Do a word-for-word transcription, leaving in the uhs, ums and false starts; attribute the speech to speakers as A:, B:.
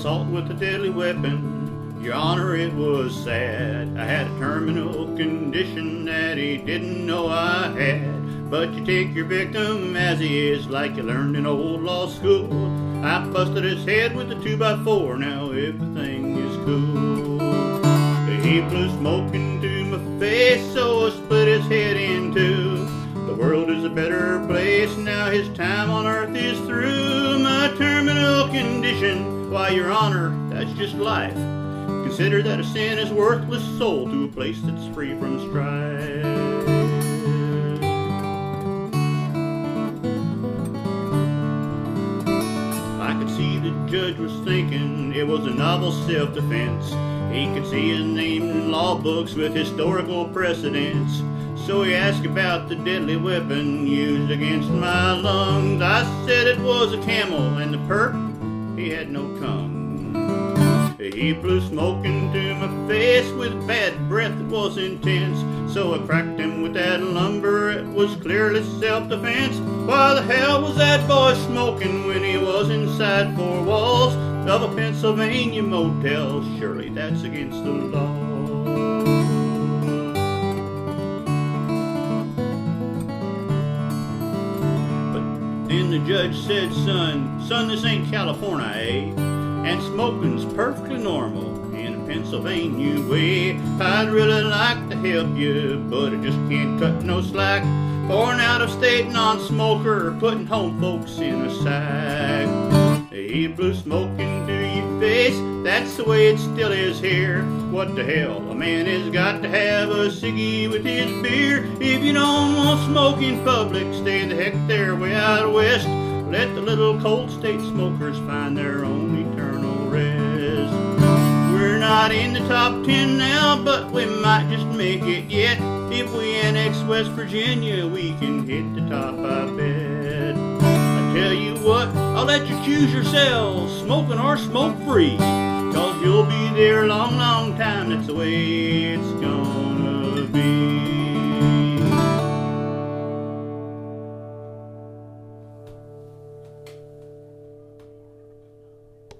A: assault with a deadly weapon. Your Honor, it was sad. I had a terminal condition that he didn't know I had. But you take your victim as he is, like you learned in old law school. I busted his head with a two by four, now everything is cool. He blew smoke into my face, so I split his head in two. The world is a better place, now his time on earth is through. My terminal condition, why, Your Honor, that's just life. Consider that a sin is worthless soul to a place that's free from strife. I could see the judge was thinking it was a novel self-defense. He could see his name in law books with historical precedents. So he asked about the deadly weapon used against my lungs. I said it was a camel, and the perp, he had no tongue. He blew smoke into my face with bad breath that was intense. So I cracked him with that lumber, it was clearly self-defense. Why the hell was that boy smoking when he was inside four walls of a Pennsylvania motel? Surely that's against the law. But then the judge said, son, son, this ain't California, eh? And smoking's perfectly normal in a Pennsylvania way. I'd really like to help you, but I just can't cut no slack. For an out-of-state non-smoker, putting home folks in a sack. He blew smoke into your face, that's the way it still is here. What the hell, a man has got to have a ciggy with his beer. If you don't want smoke in public, stay the heck there way out west. Let the little cold state smokers find their own eternal rest. We're not in the top ten now, but we might just make it yet. If we annex West Virginia, we can hit the top, I bet. I tell you what, I'll let you choose yourselves, smoking or smoke free. Cause you'll be there a long, long time, that's the way it's gonna